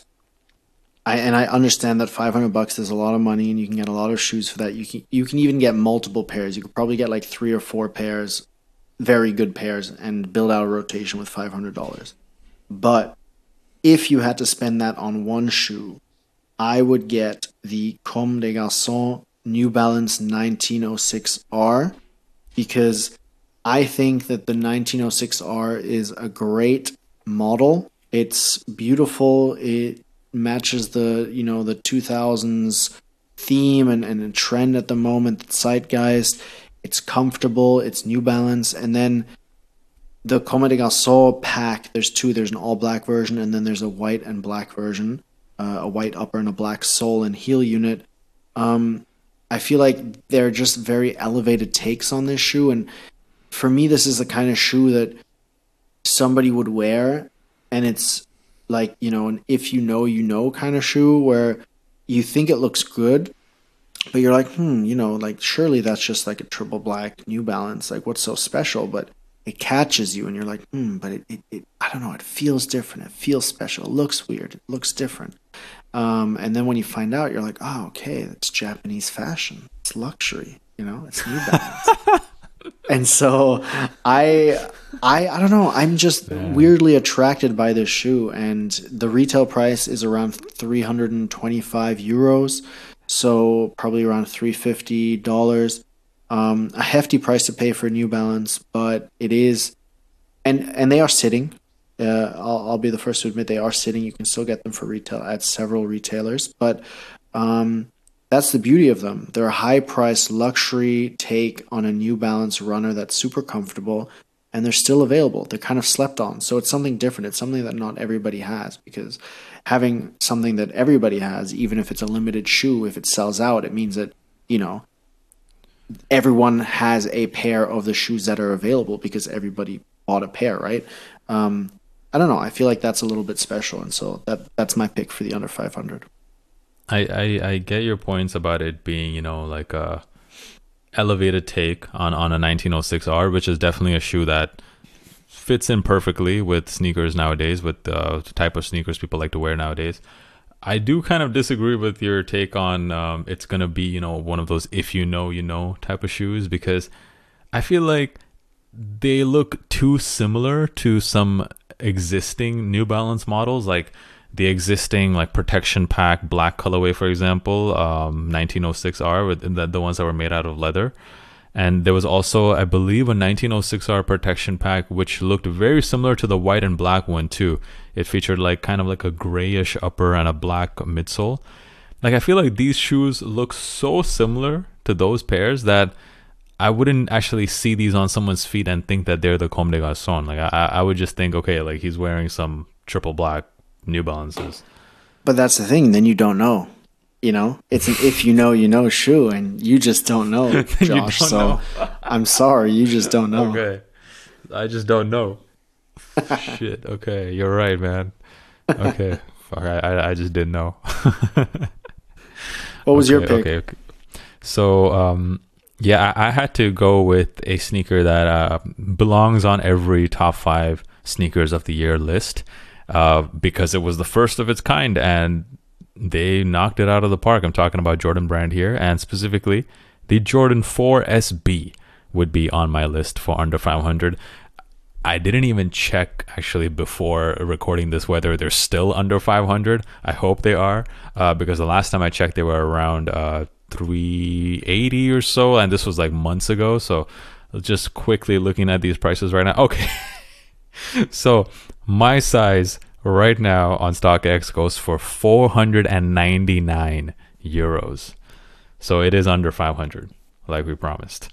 I and I understand that five hundred bucks is a lot of money, and you can get a lot of shoes for that. You can you can even get multiple pairs. You could probably get like three or four pairs, very good pairs, and build out a rotation with five hundred dollars. But if you had to spend that on one shoe, I would get the Comme des Garçons New Balance nineteen oh six R, because I think that the nineteen oh six R is a great model. It's beautiful. It matches the, you know, the two thousands theme and, and a trend at the moment, the zeitgeist. It's comfortable. It's New Balance. And then the Comme des Garçons pack, there's two. There's an all-black version, and then there's a white and black version, uh, a white upper and a black sole and heel unit. Um, I feel like they're just very elevated takes on this shoe. And for me, this is the kind of shoe that somebody would wear, and it's like, you know, an if you know, you know kind of shoe where you think it looks good, but you're like, hmm, you know, like surely that's just like a triple black New Balance. Like, what's so special? But it catches you and you're like, hmm, but it, it, it I don't know, it feels different. It feels special. It looks weird. It looks different. Um, and then when you find out, you're like, oh, okay, it's Japanese fashion. It's luxury, you know, it's New Balance. And so I, I, I don't know. I'm just Damn. weirdly attracted by this shoe, and the retail price is around three hundred twenty-five euros, so probably around three hundred fifty dollars. Um, a hefty price to pay for New Balance, but it is, and and they are sitting. Uh, I'll, I'll be the first to admit they are sitting. You can still get them for retail at several retailers, but um, that's the beauty of them. They're a high-priced luxury take on a New Balance runner that's super comfortable, and they're still available. They're kind of slept on, so it's something different. It's something that not everybody has, because having something that everybody has, even if it's a limited shoe, if it sells out, it means that, you know, everyone has a pair of the shoes that are available because everybody bought a pair, right? Um, I don't know. I feel like that's a little bit special, and so that that's my pick for the under five hundred. I, I, I get your points about it being, you know, like a elevated take on, on a nineteen oh six R, which is definitely a shoe that fits in perfectly with sneakers nowadays, with the type of sneakers people like to wear nowadays. I do kind of disagree with your take on um, it's going to be, you know, one of those if you know, you know type of shoes, because I feel like they look too similar to some existing New Balance models, like the existing like protection pack black colorway, for example, um, nineteen oh six R, with the, the ones that were made out of leather. And there was also, I believe, a nineteen oh six R protection pack, which looked very similar to the white and black one too. It featured like kind of like a grayish upper and a black midsole. Like, I feel like these shoes look so similar to those pairs that I wouldn't actually see these on someone's feet and think that they're the Comme des Garçons. Like, I, I would just think, okay, like he's wearing some triple black New Balances. But that's the thing. Then you don't know. You know, it's an if you know, you know shoe, and you just don't know, Josh. Don't so know. I'm sorry, you just don't know. Okay, I just don't know. Shit. Okay, you're right, man. Okay, fuck, I I just didn't know. What was okay, your pick? Okay, okay. So, um, yeah, I, I had to go with a sneaker that uh, belongs on every top five sneakers of the year list uh, because it was the first of its kind and they knocked it out of the park. I'm talking about Jordan Brand here, and specifically the Jordan four S B would be on my list for under five hundred. I didn't even check actually before recording this whether they're still under five hundred. I hope they are uh, because the last time I checked they were around uh, three eighty or so, and this was like months ago. So just quickly looking at these prices right now. Okay. So my size right now on StockX goes for four hundred ninety-nine euros. So it is under five hundred, like we promised.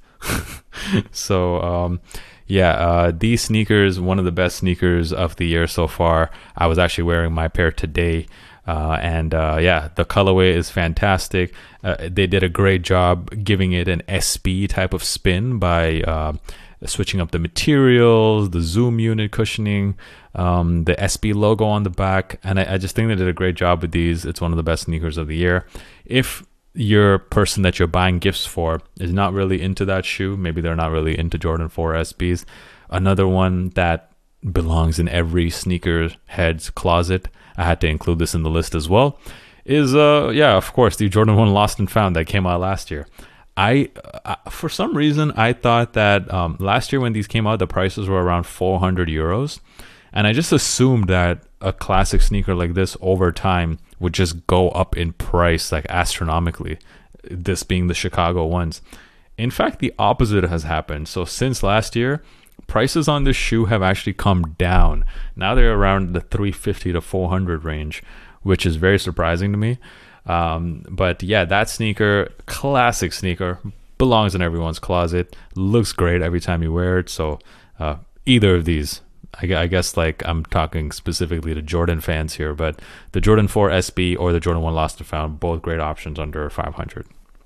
So um, yeah, uh, these sneakers, one of the best sneakers of the year so far. I was actually wearing my pair today. Uh, and uh, yeah, the colorway is fantastic. Uh, they did a great job giving it an S B type of spin by uh, switching up the materials, the zoom unit cushioning, um, the S B logo on the back. And I, I just think they did a great job with these. It's one of the best sneakers of the year. If your person that you're buying gifts for is not really into that shoe, maybe they're not really into Jordan four S Bs, another one that belongs in every sneaker head's closet, I had to include this in the list as well, is uh yeah, of course, the Jordan one Lost and Found that came out last year. I, uh, for some reason, I thought that um, last year when these came out, the prices were around four hundred euros. And I just assumed that a classic sneaker like this over time would just go up in price like astronomically, this being the Chicago ones. In fact, the opposite has happened. So since last year, prices on this shoe have actually come down. Now they're around the three fifty to four hundred range, which is very surprising to me. Um, but yeah, that sneaker, classic sneaker, belongs in everyone's closet, looks great every time you wear it. So uh, either of these, I, I guess like I'm talking specifically to Jordan fans here, but the Jordan four S B or the Jordan one Lost and Found, both great options under five hundred.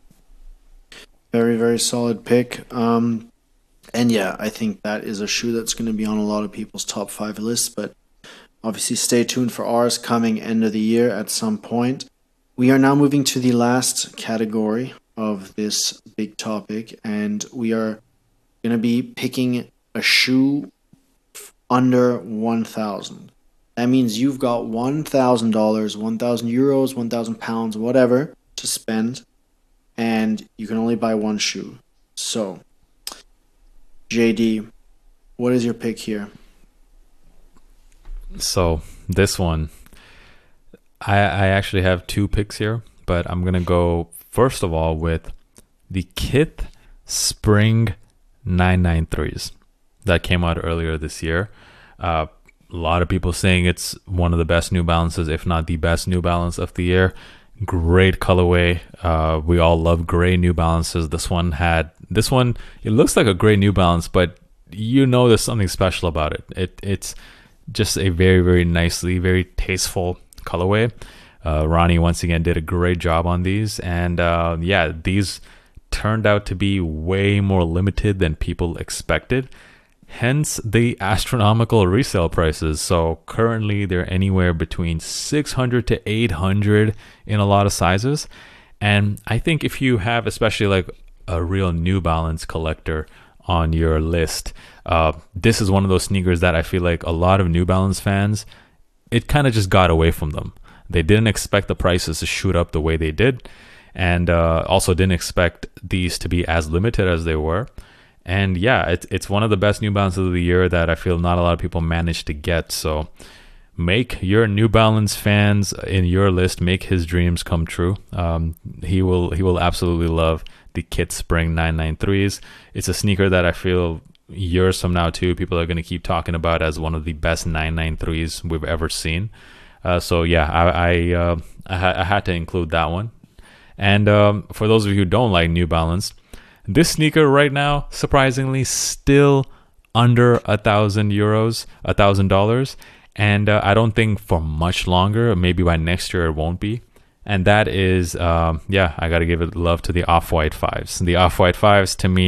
Very, very solid pick. Um, and yeah, I think that is a shoe that's going to be on a lot of people's top five lists, but obviously stay tuned for ours coming end of the year at some point. We are now moving to the last category of this big topic, and we are going to be picking a shoe under one thousand. That means you've got one thousand dollars, one thousand euros, one thousand pounds, whatever to spend, and you can only buy one shoe. So, J D, what is your pick here? So this one, I, I actually have two picks here, but I'm going to go first of all with the Kith Spring nine ninety-threes that came out earlier this year. Uh, a lot of people saying it's one of the best New Balances, if not the best New Balance of the year. Great colorway. Uh, we all love gray New Balances. This one had, this one, it looks like a gray New Balance, but you know there's something special about it. It It's just a very, very nicely, very tasteful colorway. Uh, Ronnie once again did a great job on these, and uh, yeah, these turned out to be way more limited than people expected, hence the astronomical resale prices. So currently they're anywhere between six hundred to eight hundred in a lot of sizes, and I think if you have especially like a real New Balance collector on your list, uh, this is one of those sneakers that I feel like a lot of New Balance fans, it kind of just got away from them. They didn't expect the prices to shoot up the way they did, and uh, also didn't expect these to be as limited as they were. And yeah, it's it's one of the best New Balances of the year that I feel not a lot of people managed to get. So make your New Balance fans in your list, make his dreams come true. Um, he will he will absolutely love the Kith Spring nine ninety-threes. It's a sneaker that I feel years from now too, people are going to keep talking about as one of the best nine ninety-threes we've ever seen. Uh, so yeah, I I, uh, I, ha- I had to include that one. And um, for those of you who don't like New Balance, this sneaker right now, surprisingly, still under a thousand euros, a thousand dollars, and uh, I don't think for much longer. Maybe by next year it won't be. And that is, um, yeah, I got to give it love to the Off-White fives. The Off-White fives, to me,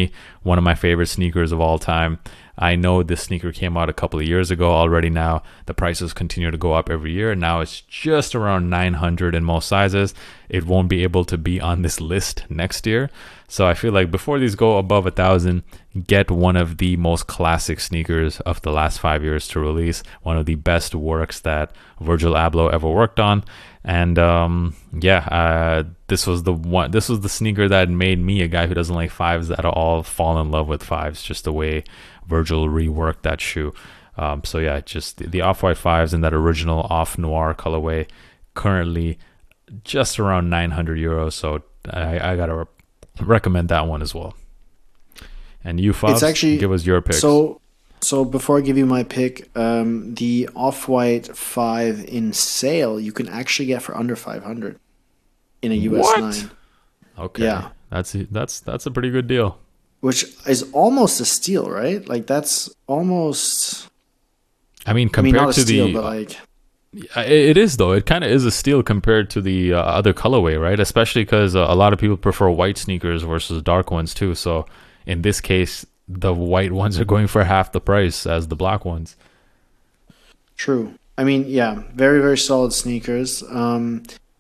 one of my favorite sneakers of all time. I know this sneaker came out a couple of years ago already. Now the prices continue to go up every year. Now it's just around nine hundred in most sizes. It won't be able to be on this list next year. So I feel like before these go above a thousand, get one of the most classic sneakers of the last five years to release. One of the best works that Virgil Abloh ever worked on. And um, yeah, uh, this was the one. This was the sneaker that made me, a guy who doesn't like fives at all, fall in love with fives. Just the way Virgil reworked that shoe. Um, so yeah, just the, the off-white fives in that original off noir colorway, currently just around nine hundred euros. So I, I gotta re- recommend that one as well. And you, Fabs, It's actually, give us your picks. So, so before I give you my pick, um, the off-white five in sale you can actually get for under five hundred in a U S What? nine. Okay, Yeah. that's that's that's a pretty good deal. Which is almost a steal, right? Like that's almost. I mean, I mean, compared not a to steal, the, but like. it it is though. It kind of is a steal compared to the uh, other colorway, right? Especially because uh, a lot of people prefer white sneakers versus dark ones too. So in this case, the white ones are going for half the price as the black ones. True. I mean, yeah, very, very solid sneakers. Um,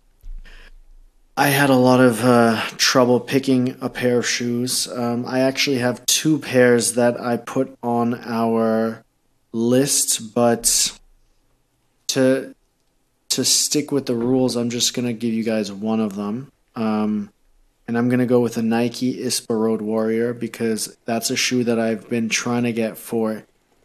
I had a lot of uh, trouble picking a pair of shoes. Um, I actually have two pairs that I put on our list, but to to stick with the rules, I'm just gonna give you guys one of them. Um, and I'm gonna go with a Nike Ispa Road Warrior because that's a shoe that I've been trying to get for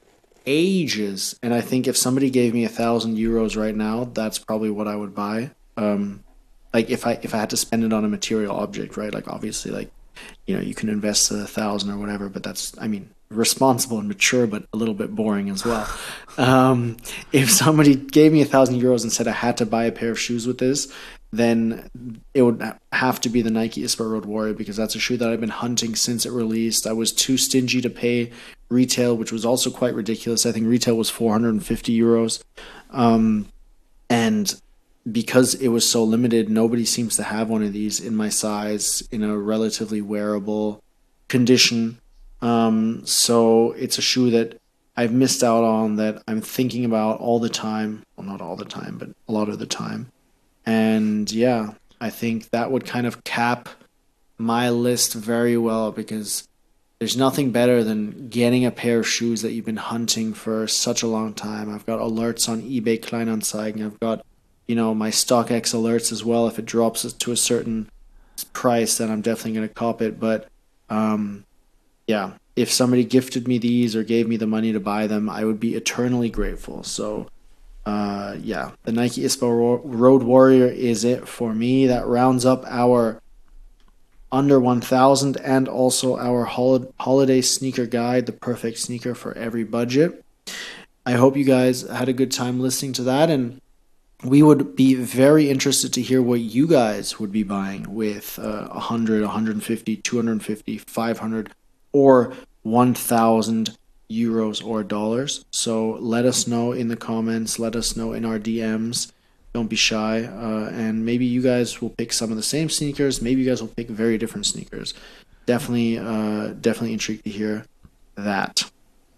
ages, and I think if somebody gave me a thousand euros right now, that's probably what I would buy. Um, like if I if I had to spend it on a material object, right? Like obviously, like you know, you can invest a thousand or whatever, but that's I mean responsible and mature, but a little bit boring as well. Um, if somebody gave me a thousand euros and said I had to buy a pair of shoes with this, then it would have to be the Nike Ispa Road Warrior because that's a shoe that I've been hunting since it released. I was too stingy to pay retail, which was also quite ridiculous. I think retail was four hundred fifty euros. Um, and because it was so limited, nobody seems to have one of these in my size in a relatively wearable condition. Um, so it's a shoe that I've missed out on that I'm thinking about all the time. Well, not all the time, but a lot of the time. And yeah, I think that would kind of cap my list very well because there's nothing better than getting a pair of shoes that you've been hunting for such a long time. I've got alerts on eBay Kleinanzeigen. I've got, you know, my StockX alerts as well. If it drops to a certain price, then I'm definitely going to cop it. But um, yeah, if somebody gifted me these or gave me the money to buy them, I would be eternally grateful. So uh, yeah, the Nike Ispa Road Warrior is it for me. That rounds up our under one thousand and also our hol- holiday sneaker guide, the perfect sneaker for every budget. I hope you guys had a good time listening to that, and we would be very interested to hear what you guys would be buying with uh, one hundred, one hundred fifty, two hundred fifty, five hundred, or one thousand euros or dollars. So let us know in the comments, let us know in our D Ms. Don't be shy, uh, and maybe you guys will pick some of the same sneakers. Maybe you guys will pick very different sneakers. Definitely, uh, definitely intrigued to hear that.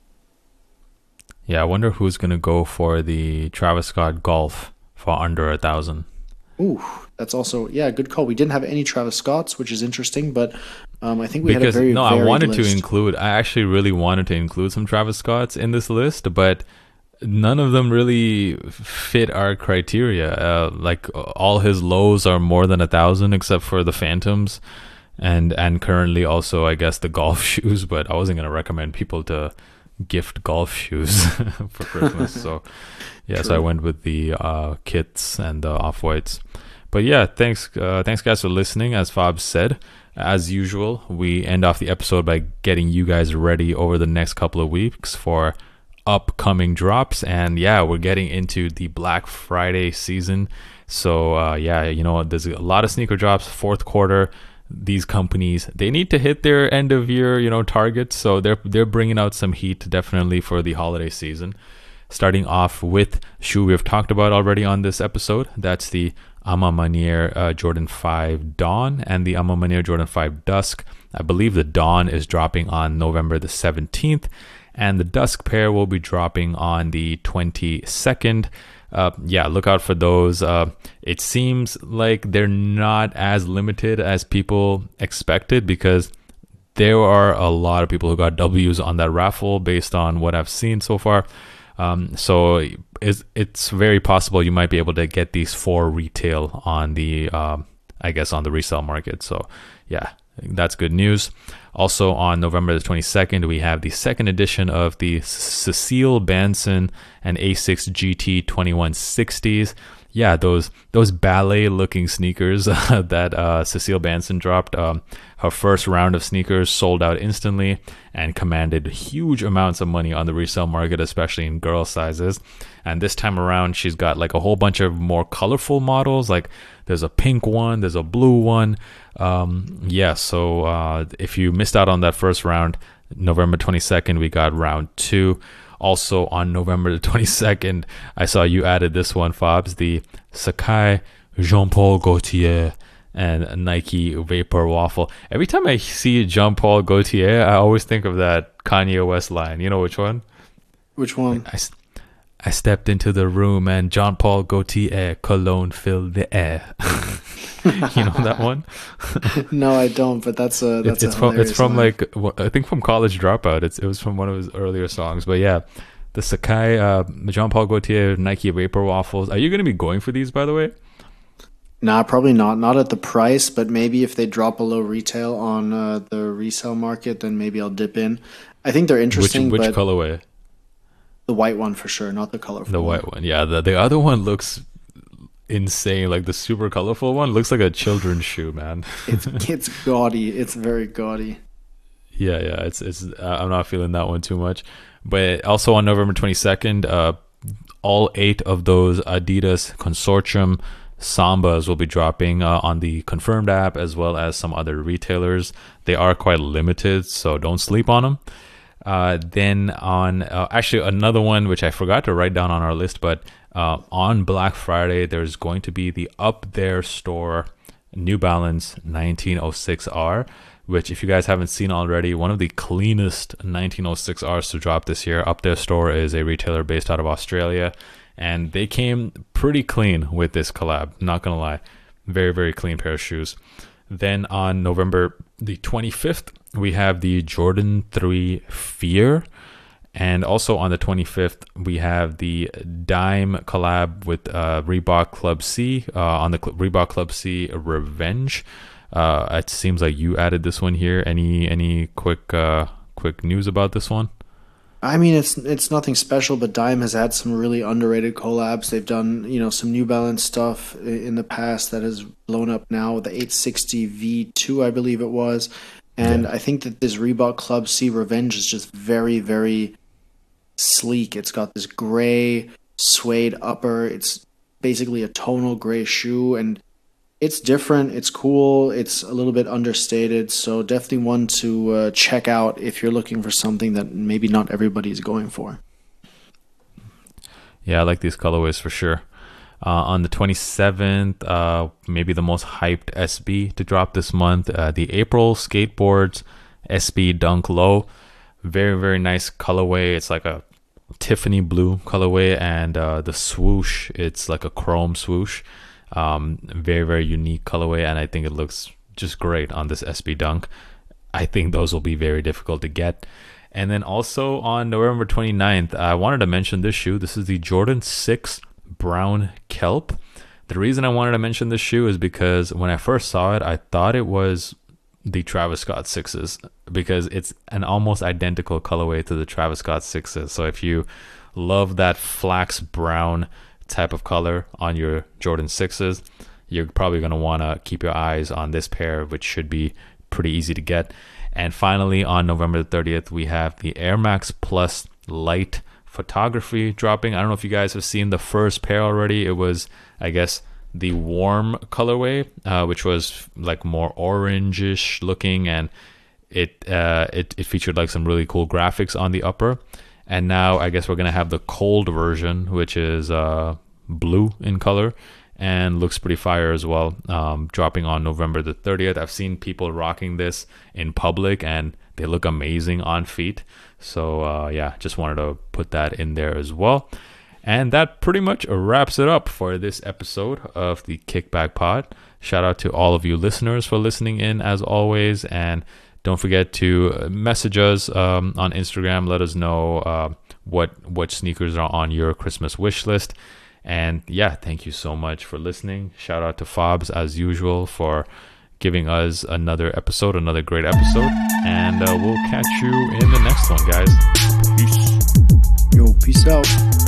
Yeah, I wonder who's gonna go for the Travis Scott Golf for under a thousand. Ooh, that's also yeah, good call. We didn't have any Travis Scotts, which is interesting, but um, I think we because had a very no, I varied wanted list. to include. I actually really wanted to include some Travis Scotts in this list, but none of them really fit our criteria. Uh, like all his lows are more than a thousand, except for the Phantoms, and and currently also I guess the golf shoes. But I wasn't gonna recommend people to gift golf shoes for Christmas. So yeah, True. so I went with the uh, kits and the off whites. But yeah, thanks, uh, thanks guys for listening. As Fab said, as usual, we end off the episode by getting you guys ready over the next couple of weeks for upcoming drops. And yeah, we're getting into the Black Friday season. So uh, yeah, you know, there's a lot of sneaker drops, fourth quarter. These companies, they need to hit their end of year, you know, targets. So they're they're bringing out some heat definitely for the holiday season. Starting off with shoe we've talked about already on this episode. That's the Ama Manier uh, Jordan five Dawn and the Ama Manier Jordan five Dusk. I believe the Dawn is dropping on November the seventeenth, and the Dusk pair will be dropping on the twenty-second. Uh, yeah, look out for those. Uh, it seems like they're not as limited as people expected, because there are a lot of people who got W's on that raffle based on what I've seen so far. Um, so it's, it's very possible you might be able to get these for retail on the, um, I guess, on the resale market. So yeah, that's good news. Also on November the twenty-second, we have the second edition of the Cecile Banson and Asics G T twenty-one sixties. Yeah, those those ballet looking sneakers uh, that uh, Cecile Banson dropped. Um, her first round of sneakers sold out instantly and commanded huge amounts of money on the resale market, especially in girl sizes. And this time around, she's got like a whole bunch of more colorful models. Like there's a pink one, there's a blue one. Um, yeah, so uh, if you missed out on that first round, November twenty-second, we got round two. Also on November the twenty-second, I saw you added this one, Fabs, the Sacai Jean-Paul Gaultier and Nike Vapor Waffle. Every time I see Jean-Paul Gaultier, I always think of that Kanye West line. You know which one? Which one? I, I stepped into the room and Jean-Paul Gaultier cologne filled the air. You know that one? No, I don't. But that's a that's it's, it's a from it's from line. like I think from College Dropout. It's it was from one of his earlier songs. But yeah, the Sacai uh, Jean-Paul Gaultier Nike Vapor Waffles. Are you going to be going for these, by the way? Nah, probably not. Not at the price, but maybe if they drop below retail on uh, the resale market, then maybe I'll dip in. I think they're interesting. Which, which but colorway? The white one for sure, not the colorful. The one. white one, yeah. The the other one looks insane. Like the super colorful one looks like a children's shoe, man. It's it's gaudy. It's very gaudy. Yeah, yeah. It's it's. Uh, I'm not feeling that one too much. But also on November twenty-second, uh, all eight of those Adidas Consortium Sambas will be dropping uh, on the Confirmed app, as well as some other retailers. They are quite limited, so don't sleep on them. Uh, then on uh, actually another one which I forgot to write down on our list, but uh, on Black Friday there's going to be the Up There store New Balance nineteen oh six R, which if you guys haven't seen already, one of the cleanest nineteen oh six Rs to drop this year. Up There store is a retailer based out of Australia, and they came pretty clean with this collab, not gonna lie. Very very clean pair of shoes. Then on November the twenty-fifth, we have the Jordan three Fear. And also on the twenty-fifth, we have the Dime collab with uh, Reebok Club C. Uh, on the Cl- Reebok Club C Revenge. Uh, it seems like you added this one here. Any any quick uh, quick news about this one? I mean, it's it's nothing special, but Dime has had some really underrated collabs. They've done, you know, some New Balance stuff in the past that has blown up now. The eight sixty V two, I believe it was. And yeah. I think that this Reebok Club C Revenge is just very, very sleek. It's got this gray suede upper. It's basically a tonal gray shoe, and it's different. It's cool. It's a little bit understated. So definitely one to uh, check out if you're looking for something that maybe not everybody is going for. Yeah, I like these colorways for sure. Uh, on the twenty-seventh, uh, maybe the most hyped S B to drop this month, uh, the April Skateboards S B Dunk Low. Very, very nice colorway. It's like a Tiffany blue colorway, and uh, the swoosh, it's like a chrome swoosh. Um, very, very unique colorway, and I think it looks just great on this S B Dunk. I think those will be very difficult to get. And then also on November twenty-ninth, I wanted to mention this shoe. This is the Jordan six Brown Kelp. The reason I wanted to mention this shoe is because when I first saw it, I thought it was the Travis Scott sixes, because it's an almost identical colorway to the Travis Scott sixes. So if you love that flax brown type of color on your Jordan sixes, you're probably going to want to keep your eyes on this pair, which should be pretty easy to get. And finally, on November the thirtieth, we have the Air Max Plus Light Photography dropping. I don't know if you guys have seen the first pair already. It was, I guess, the warm colorway, uh, which was like more orangish looking, and it, uh, it it featured like some really cool graphics on the upper. And now I guess we're gonna have the cold version, which is uh, blue in color, and looks pretty fire as well. Um, dropping on November the thirtieth. I've seen people rocking this in public and they look amazing on feet. So uh, yeah, just wanted to put that in there as well. And that pretty much wraps it up for this episode of the Kickback Pod. Shout out to all of you listeners for listening in as always. And don't forget to message us um, on Instagram. Let us know uh, what what sneakers are on your Christmas wish list. And yeah, thank you so much for listening. Shout out to Fobs as usual for giving us another episode, another great episode. And uh, we'll catch you in the next one, guys. Peace. Yo, peace out.